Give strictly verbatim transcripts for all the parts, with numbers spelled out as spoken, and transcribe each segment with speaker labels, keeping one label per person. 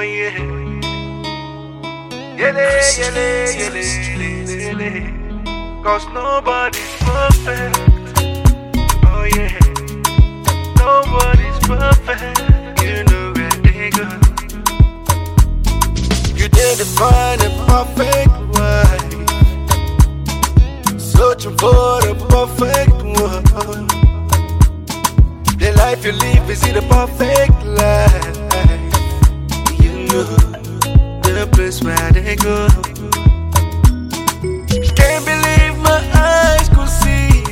Speaker 1: yeah. Yele, yele, yele, yele, yele. Cause nobody's perfect. Oh yeah. Nobody's perfect. You know where they go. You didn't find a perfect wife, searching for the perfect one. The life you live is it a perfect life? You know the place where they go. Can't believe my eyes could see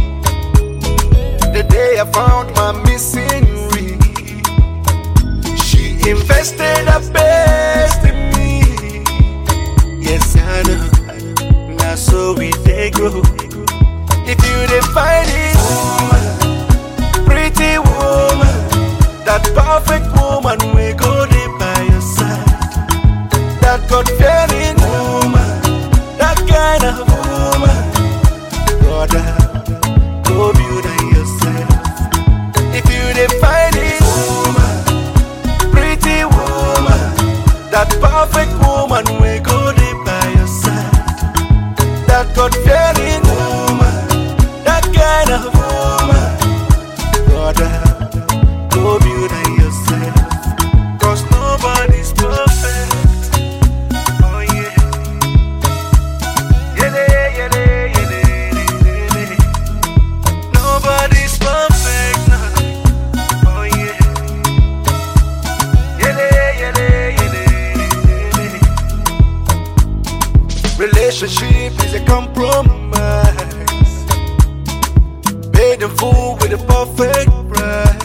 Speaker 1: the day I found my missing ring. She invested her best in me. Yes, I know. Now so we they grow. If you didn't find it, woman, pretty woman, that perfect woman, we go there by your side. That God-fearing woman, that kind of woman, brother, go build on yourself. If you didn't find it, woman, pretty woman, that perfect woman, we go there by your side. That God-fearing woman, that kind of woman, brother, go build on yourself. Cause nobody's perfect. Oh yeah. Yele, yele, yele, yele, yele. Nobody's perfect now. Oh yeah. Yele, yele, yele, yele. Relationship is a compromise, paid in full with a perfect price.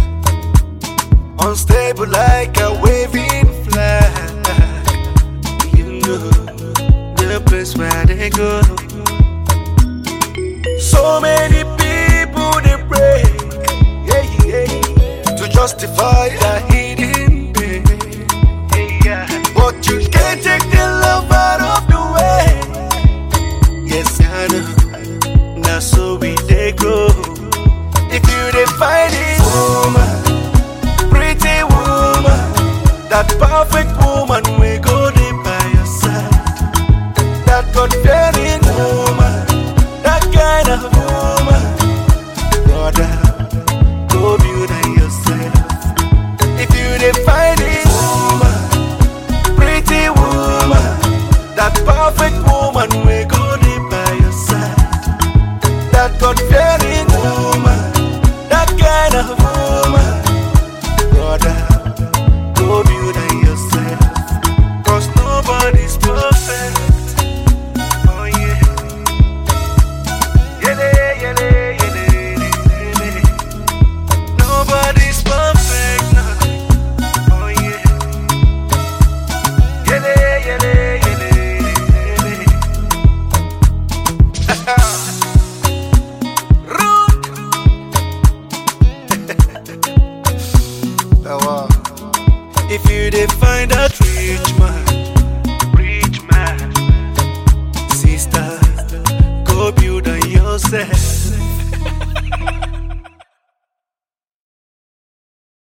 Speaker 1: Unstable like a waving flag. You know the place where they go. So many people they break, yeah, yeah, to justify their hidden pain. Yeah, but you can't take the love out of the way. Yes, I know. Now so we they go. If you didn't find it, woman, pretty woman, that perfect woman,